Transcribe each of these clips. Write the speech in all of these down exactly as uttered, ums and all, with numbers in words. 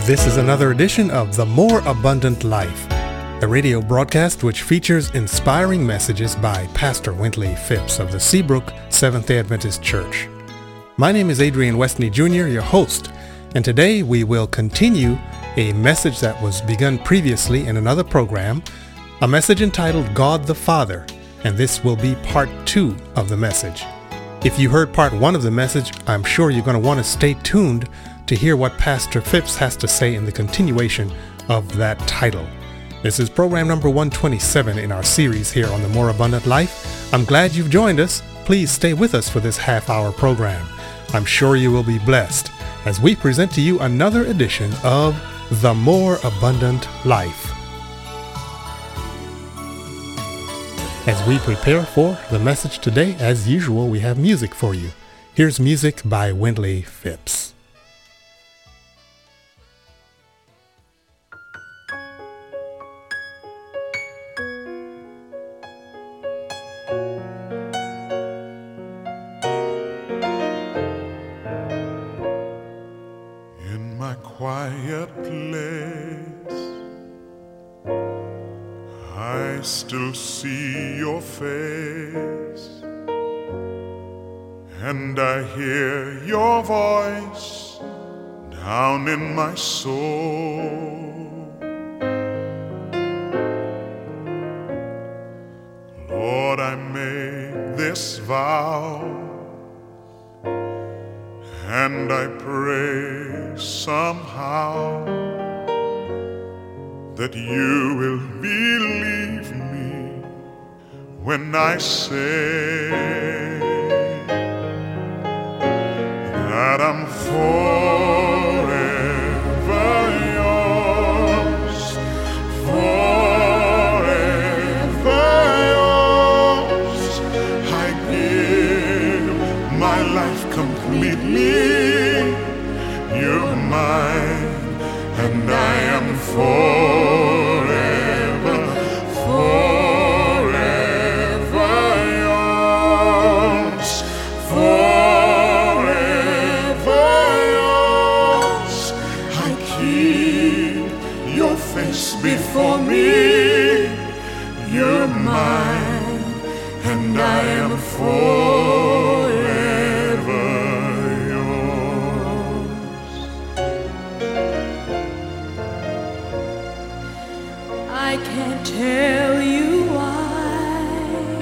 This is another edition of The More Abundant Life, a radio broadcast which features inspiring messages by Pastor Wintley Phipps of the Seabrook Seventh-day Adventist Church. My name is Adrian Westney Junior, your host, and today we will continue a message that was begun previously in another program, a message entitled God the Father, and this will be part two of the message. If you heard part one of the message, I'm sure you're going to want to stay tuned to hear what Pastor Phipps has to say in the continuation of that title. This is program number one twenty-seven in our series here on The More Abundant Life. I'm glad you've joined us. Please stay with us for this half-hour program. I'm sure you will be blessed as we present to you another edition of The More Abundant Life. As we prepare for the message today, as usual, we have music for you. Here's music by Wintley Phipps. Quiet place, I still see your face, and I hear your voice down in my soul. Lord, I make this vow, and I pray somehow that you will believe me when I say that I'm forever yours, forever yours. I give my life completely. You're mine, and I am forever, forever yours, forever yours. I keep your face before me. You're mine, and I am forever. I can't tell you why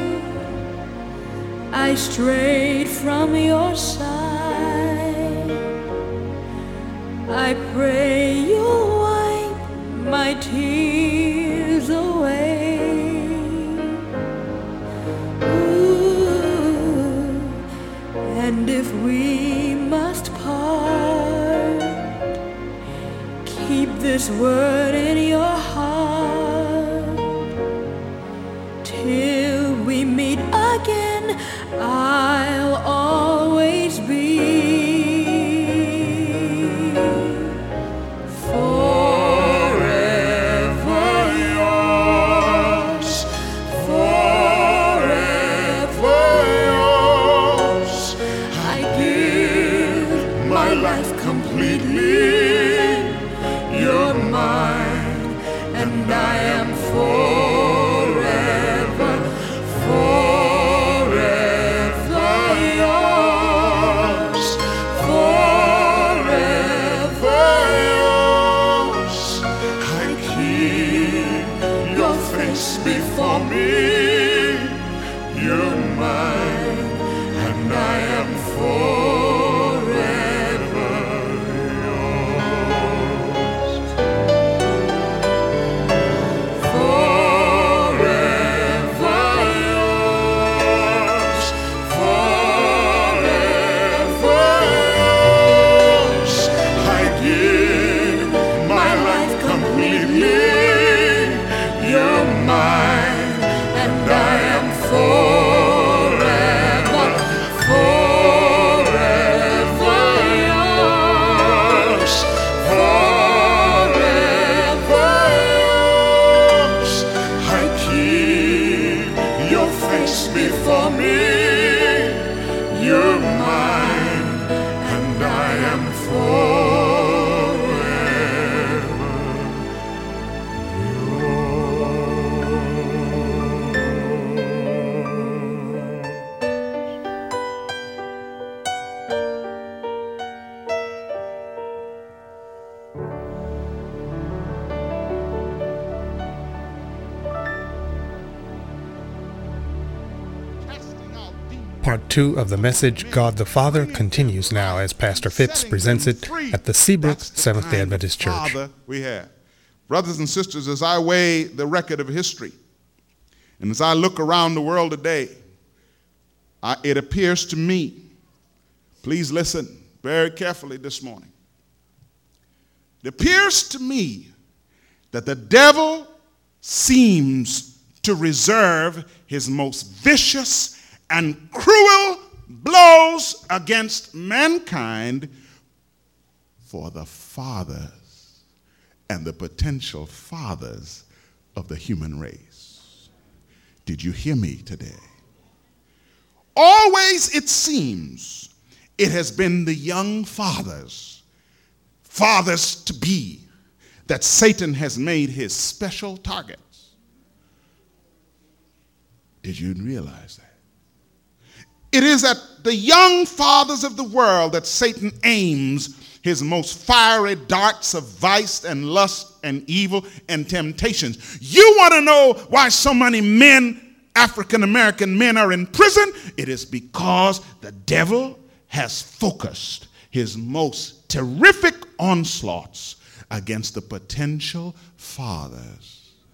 I strayed from your side. I pray you'll wipe my tears away. Ooh, and if we must part, keep this word in your heart. Till we meet again, I'll always be forever yours, forever yours. I give my life completely. You're mine, and I am forever. Before me, you're mine, and I am forever yours. Forever yours, forever yours. I give my life completely. You're mine, and I am forever. Part two of the message, God the Father, continues now as Pastor Phipps presents it at the Seabrook Seventh-day Adventist Church. Father we have. Brothers and sisters, as I weigh the record of history, and as I look around the world today, I, it appears to me, please listen very carefully this morning, it appears to me that the devil seems to reserve his most vicious and cruel blows against mankind for the fathers and the potential fathers of the human race. Did you hear me today? Always, it seems, it has been the young fathers, fathers to be, that Satan has made his special targets. Did you realize that? It is at the young fathers of the world that Satan aims his most fiery darts of vice and lust and evil and temptations. You want to know why so many men, African-American men, are in prison? It is because the devil has focused his most terrific onslaughts against the potential fathers.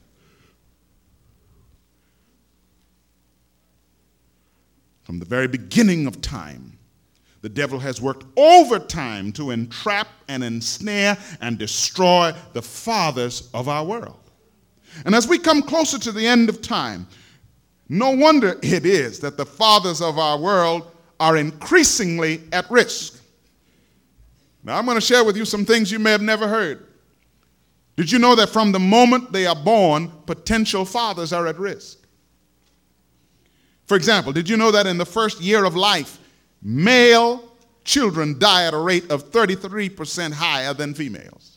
From the very beginning of time, the devil has worked overtime to entrap and ensnare and destroy the fathers of our world. And as we come closer to the end of time, no wonder it is that the fathers of our world are increasingly at risk. Now, I'm going to share with you some things you may have never heard. Did you know that from the moment they are born, potential fathers are at risk? For example, did you know that in the first year of life, male children die at a rate of thirty-three percent higher than females?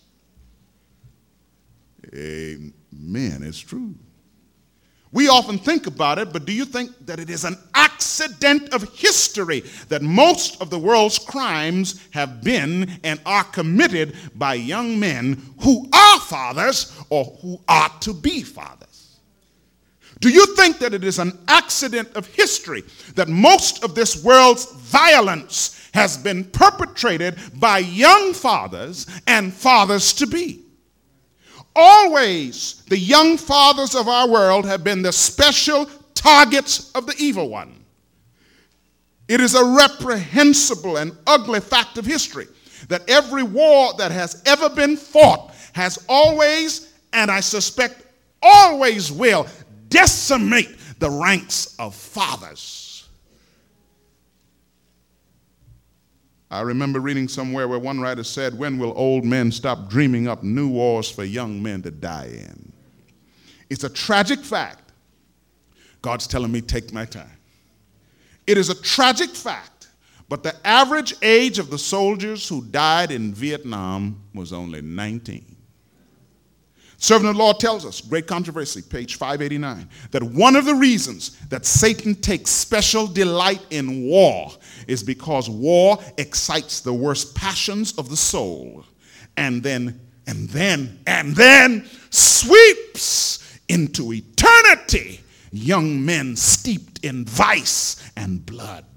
Amen, it's true. We often think about it, but do you think that it is an accident of history that most of the world's crimes have been and are committed by young men who are fathers or who are to be fathers? Do you think that it is an accident of history that most of this world's violence has been perpetrated by young fathers and fathers to be? Always, the young fathers of our world have been the special targets of the evil one. It is a reprehensible and ugly fact of history that every war that has ever been fought has always, and I suspect always will, decimate the ranks of fathers. I remember reading somewhere where one writer said, "When will old men stop dreaming up new wars for young men to die in?" It's a tragic fact. God's telling me, take my time. It is a tragic fact, but the average age of the soldiers who died in Vietnam was only nineteen. Servant of the Lord tells us, Great Controversy, page five eighty-nine, that one of the reasons that Satan takes special delight in war is because war excites the worst passions of the soul and then, and then, and then sweeps into eternity young men steeped in vice and blood.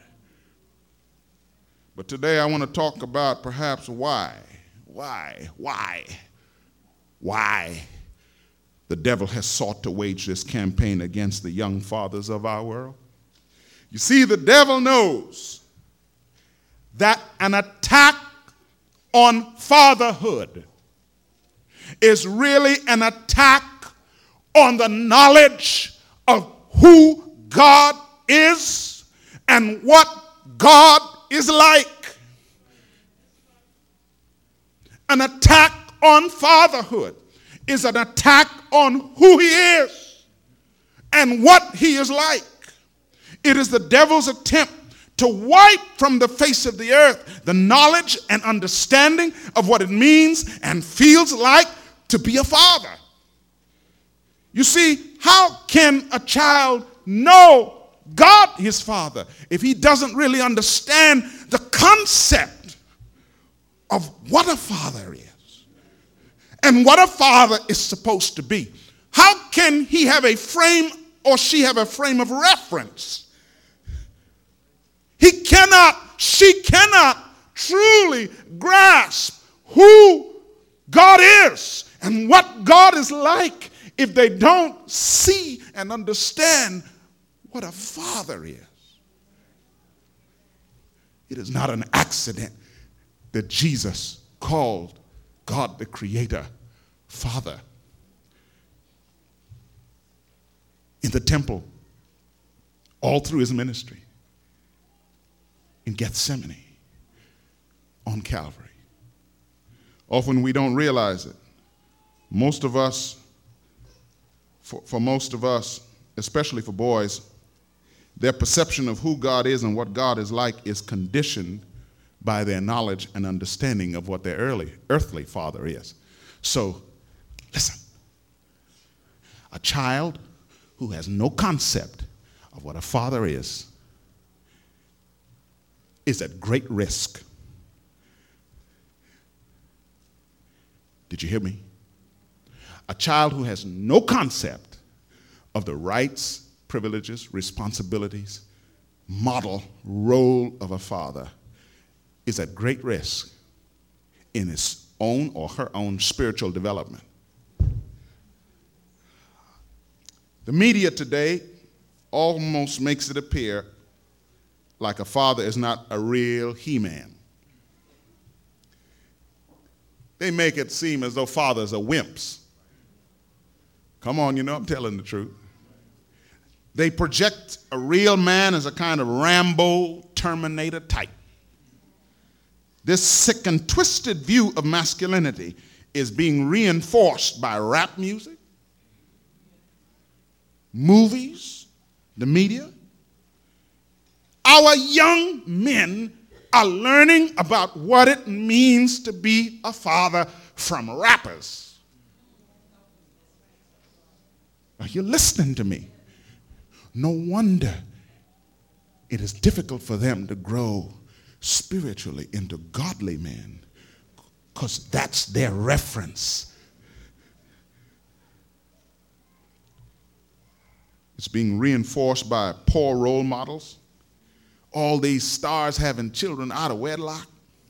But today I want to talk about perhaps why, why, why, why the devil has sought to wage this campaign against the young fathers of our world. You see, the devil knows that an attack on fatherhood is really an attack on the knowledge of who God is and what God is like. An attack on fatherhood is an attack on who he is and what he is like. It is the devil's attempt to wipe from the face of the earth the knowledge and understanding of what it means and feels like to be a father. You see, how can a child know God, his father, if he doesn't really understand the concept of what a father is and what a father is supposed to be? How can he have a frame or she have a frame of reference cannot, she cannot truly grasp who God is and what God is like if they don't see and understand what a father is. It is not an accident that Jesus called God the Creator Father. In the temple, all through his ministry, in Gethsemane, on Calvary. Often we don't realize it. Most of us, for, for most of us, especially for boys, their perception of who God is and what God is like is conditioned by their knowledge and understanding of what their early, earthly father is. So, listen. A child who has no concept of what a father is is at great risk. Did you hear me? A child who has no concept of the rights, privileges, responsibilities, model, role of a father is at great risk in his own or her own spiritual development. The media today almost makes it appear like a father is not a real he-man. They make it seem as though fathers are wimps. Come on, you know I'm telling the truth. They project a real man as a kind of Rambo Terminator type. This sick and twisted view of masculinity is being reinforced by rap music, movies, the media. Our young men are learning about what it means to be a father from rappers. Are you listening to me? No wonder it is difficult for them to grow spiritually into godly men, because that's their reference. It's being reinforced by poor role models. All these stars having children out of wedlock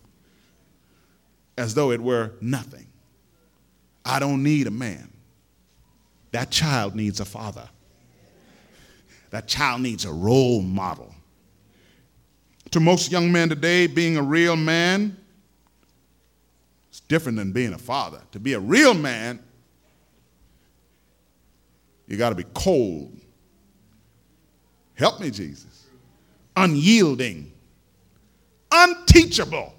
as though it were nothing. I don't need a man. That child needs a father. That child needs a role model. To most young men today, being a real man is different than being a father. To be a real man, you got to be cold. Help me, Jesus. Unyielding, unteachable.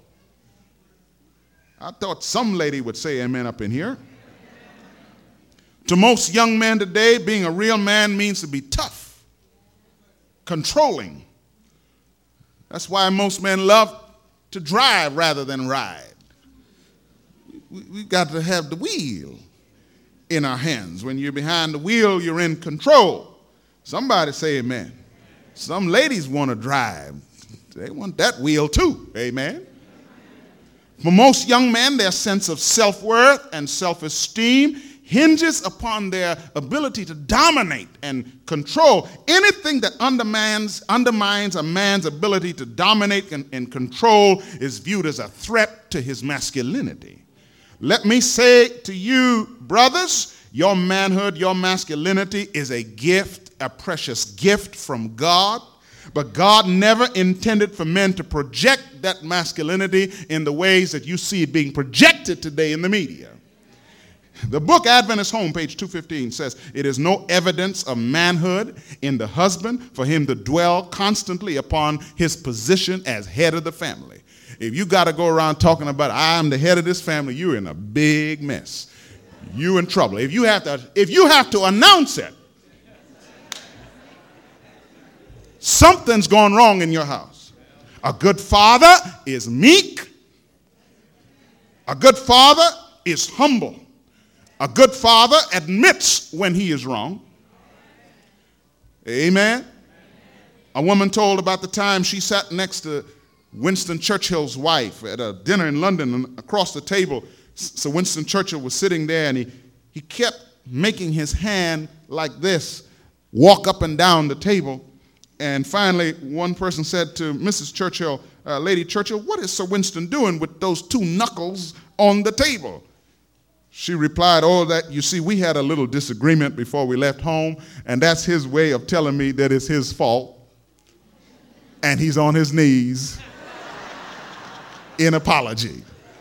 I thought some lady would say amen up in here. To most young men today, being a real man means to be tough, controlling. That's why most men love to drive rather than ride. We've we got to have the wheel in our hands. When you're behind the wheel, you're in control. Somebody say amen. Some ladies want to drive. They want that wheel too. Amen. For most young men, their sense of self-worth and self-esteem hinges upon their ability to dominate and control. Anything that undermines, undermines a man's ability to dominate and, and control is viewed as a threat to his masculinity. Let me say to you, brothers, your manhood, your masculinity is a gift, a precious gift from God, but God never intended for men to project that masculinity in the ways that you see it being projected today in the media. The book Adventist Home, page two fifteen, says, "It is no evidence of manhood in the husband for him to dwell constantly upon his position as head of the family." If you got to go around talking about, I'm the head of this family, you're in a big mess. You're in trouble. If you have to, if you have to announce it, something's gone wrong in your house. A good father is meek. A good father is humble. A good father admits when he is wrong. Amen. A woman told about the time she sat next to Winston Churchill's wife at a dinner in London, and across the table, so Winston Churchill was sitting there, and he, he kept making his hand like this, walk up and down the table, And finally, one person said to Missus Churchill, uh, Lady Churchill, what is Sir Winston doing with those two knuckles on the table? She replied, oh, that you see, we had a little disagreement before we left home, and that's his way of telling me that it's his fault, and he's on his knees in apology.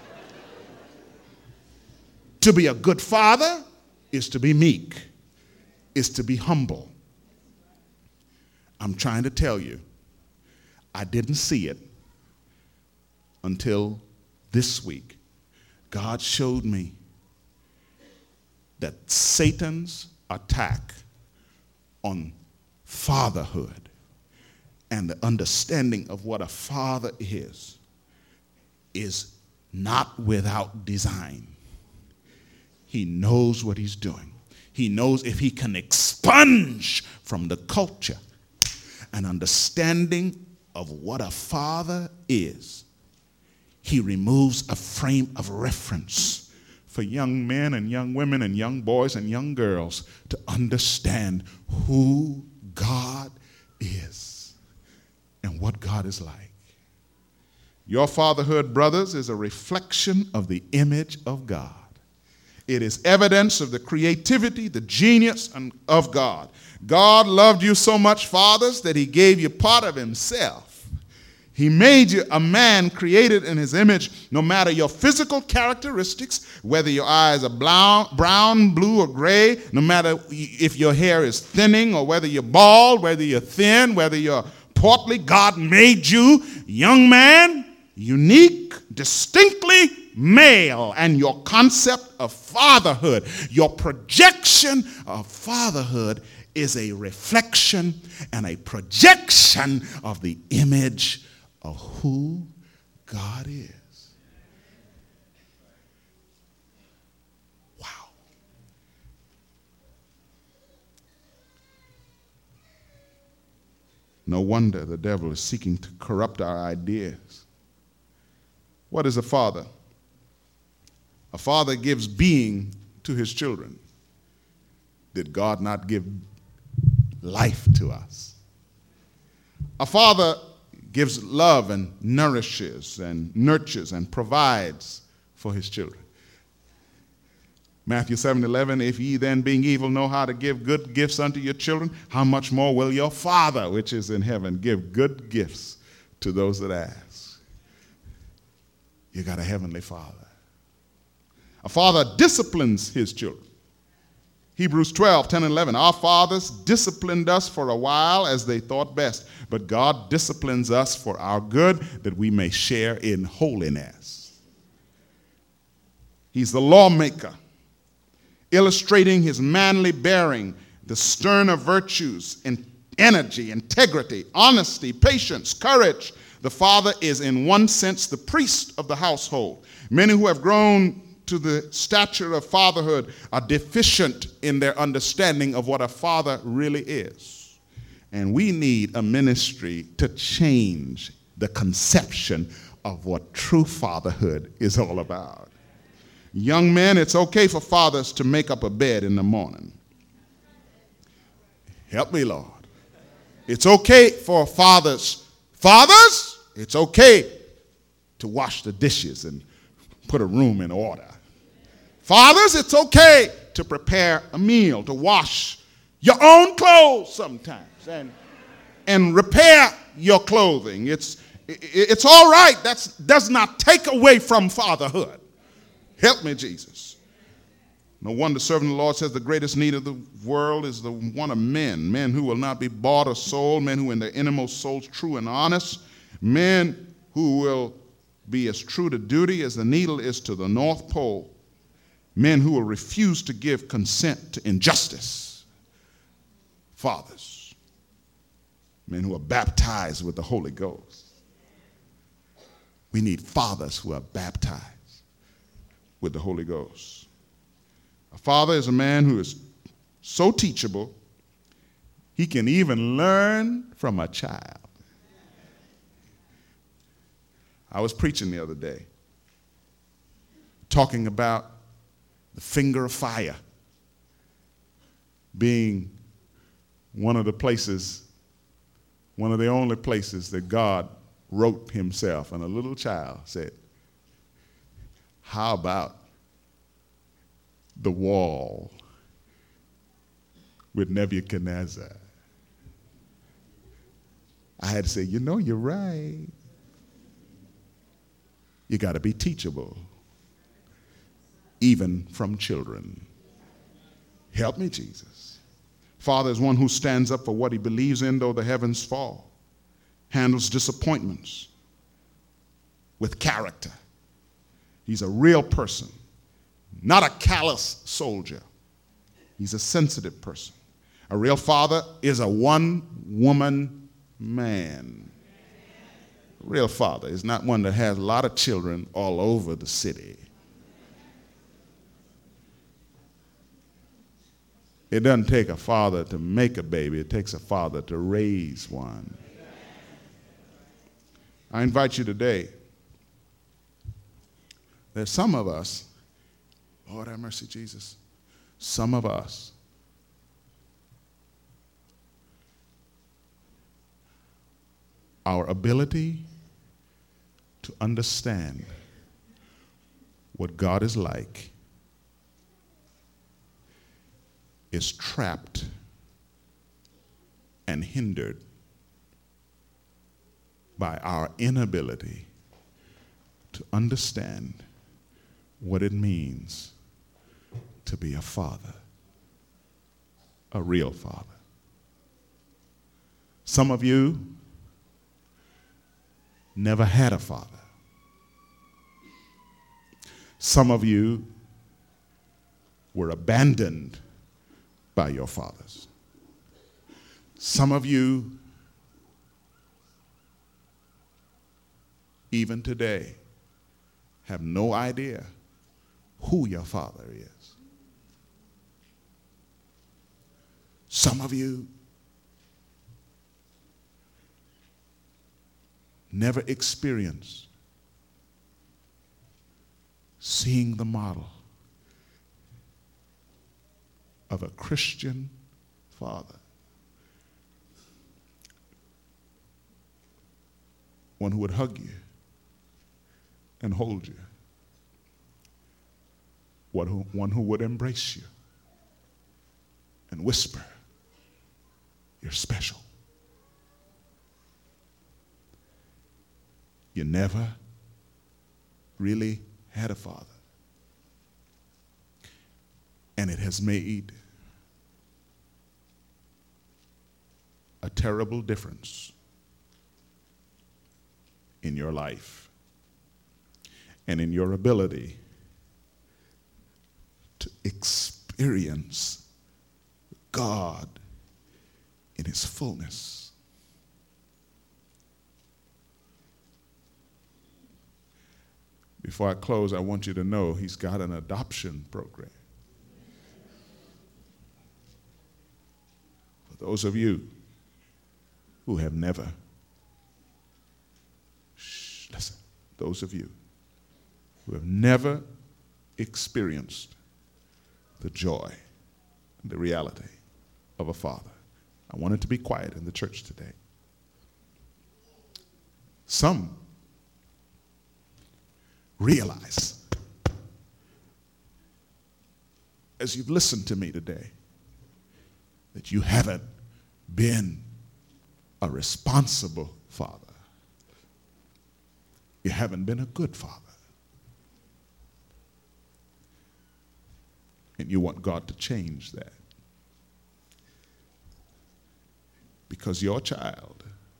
To be a good father is to be meek, is to be humble. I'm trying to tell you, I didn't see it until this week. God showed me that Satan's attack on fatherhood and the understanding of what a father is is not without design. He knows what he's doing. He knows if he can expunge from the culture an understanding of what a father is, he removes a frame of reference for young men and young women and young boys and young girls to understand who God is and what God is like. Your fatherhood, brothers, is a reflection of the image of God. It is evidence of the creativity, the genius of God. God loved you so much, fathers, that he gave you part of himself. He made you a man created in his image, no matter your physical characteristics, whether your eyes are brown, brown, blue, or gray, no matter if your hair is thinning or whether you're bald, whether you're thin, whether you're portly. God made you, young man, unique, distinctly male, and your concept of fatherhood, your projection of fatherhood is a reflection and a projection of the image of who God is. Wow. No wonder the devil is seeking to corrupt our ideas. What is a father? A father gives being to his children. Did God not give life to us? A father gives love and nourishes and nurtures and provides for his children. Matthew seven eleven, if ye then being evil know how to give good gifts unto your children, how much more will your Father which is in heaven give good gifts to those that ask? You got a heavenly Father. A father disciplines his children. Hebrews twelve, ten and eleven. Our fathers disciplined us for a while as they thought best, but God disciplines us for our good, that we may share in holiness. He's the lawmaker, illustrating his manly bearing, the sterner virtues, and energy, integrity, honesty, patience, courage. The father is in one sense the priest of the household. Many who have grown to the stature of fatherhood are deficient in their understanding of what a father really is. And we need a ministry to change the conception of what true fatherhood is all about. Young men, it's okay for fathers to make up a bed in the morning. Help me, Lord. It's okay for fathers. Fathers, it's okay to wash the dishes and put a room in order. Fathers, it's okay to prepare a meal, to wash your own clothes sometimes and, and repair your clothing. It's, it's all right. That does not take away from fatherhood. Help me, Jesus. No wonder serving the Lord says the greatest need of the world is the one of men, men who will not be bought or sold, men who in their innermost souls true and honest, men who will be as true to duty as the needle is to the North Pole, men who will refuse to give consent to injustice, fathers, men who are baptized with the Holy Ghost. We need fathers who are baptized with the Holy Ghost. A father is a man who is so teachable, he can even learn from a child. I was preaching the other day, talking about the finger of fire being one of the places one of the only places that God wrote himself, and a little child said, how about the wall with Nebuchadnezzar? I had to say, you know, you're right. You got to be teachable, even from children. Help me, Jesus. Father is one who stands up for what he believes in, though the heavens fall, handles disappointments with character. He's a real person, not a callous soldier. He's a sensitive person. A real father is a one-woman man. A real father is not one that has a lot of children all over the city. It doesn't take a father to make a baby. It takes a father to raise one. I invite you today. There's some of us, Lord have mercy, Jesus, some of us our ability to understand what God is like is trapped and hindered by our inability to understand what it means to be a father, a real father. Some of you never had a father. Some of you were abandoned by your fathers. Some of you, even today, have no idea who your father is. Some of you never experienced seeing the model of a Christian father. One who would hug you and hold you. One who, one who would embrace you and whisper, "You're special." You never really had a father. And it has made a terrible difference in your life and in your ability to experience God in his fullness. Before I close, I want you to know he's got an adoption program. For those of you who have never, shh, listen, those of you who have never experienced the joy and the reality of a father, I want it to be quiet in the church today. Some realize, as you've listened to me today, that you haven't been a responsible father. You haven't been a good father. And you want God to change that. Because your child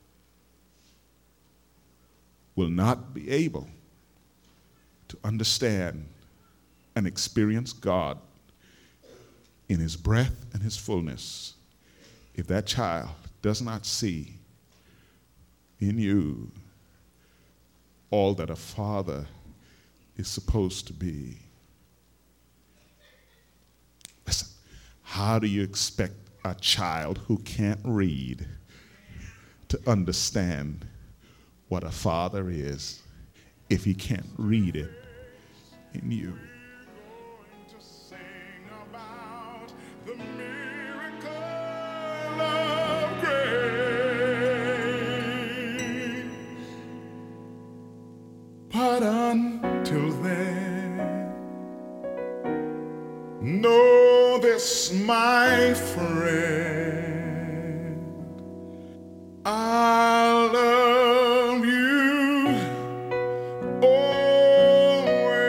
will not be able to understand and experience God in his breath and his fullness if that child does not see in you all that a father is supposed to be. Listen, how do you expect a child who can't read to understand what a father is if he can't read it in you? Know this, my friend, I love you always.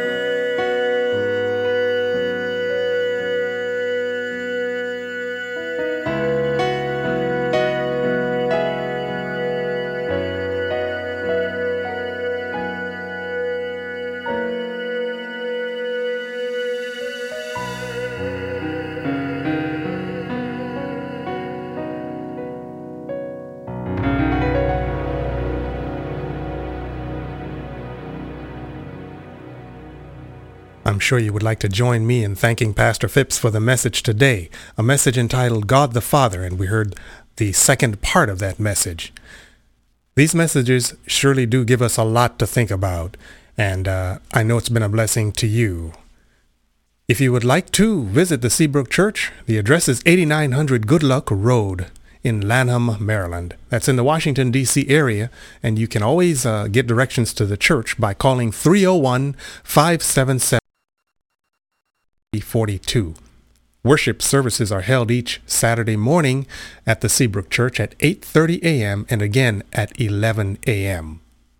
I'm sure you would like to join me in thanking Pastor Phipps for the message today, a message entitled God the Father, and we heard the second part of that message. These messages surely do give us a lot to think about, and uh, I know it's been a blessing to you. If you would like to visit the Seabrook Church, the address is eighty-nine hundred Good Luck Road in Lanham, Maryland. That's in the Washington, D C area, and you can always uh, get directions to the church by calling three oh one, five seven seven, forty-two. Worship services are held each Saturday morning at the Seabrook Church at eight thirty a.m. and again at eleven a.m.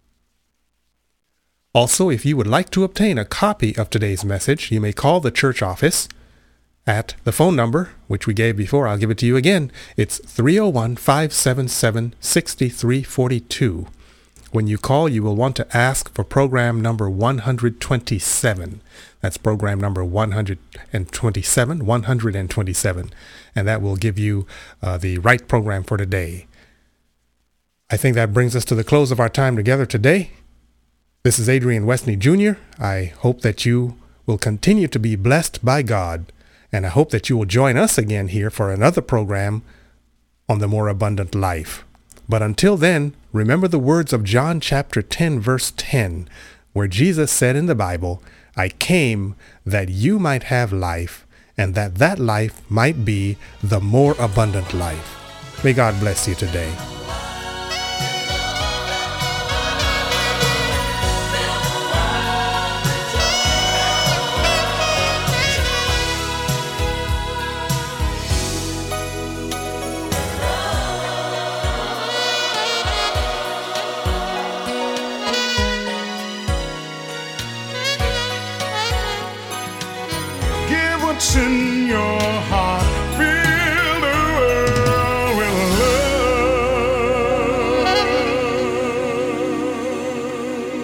Also, if you would like to obtain a copy of today's message, you may call the church office at the phone number, which we gave before. I'll give it to you again. It's three oh one, five seven seven, six three four two. When you call, you will want to ask for program number one hundred twenty-seven. That's program number one hundred twenty-seven, one hundred twenty-seven, and that will give you uh, the right program for today. I think that brings us to the close of our time together today. This is Adrian Westney Junior I hope that you will continue to be blessed by God, and I hope that you will join us again here for another program on the More Abundant Life. But until then, remember the words of John chapter ten, verse ten, where Jesus said in the Bible, I came that you might have life, and that that life might be the more abundant life. May God bless you today. Give what's in your heart.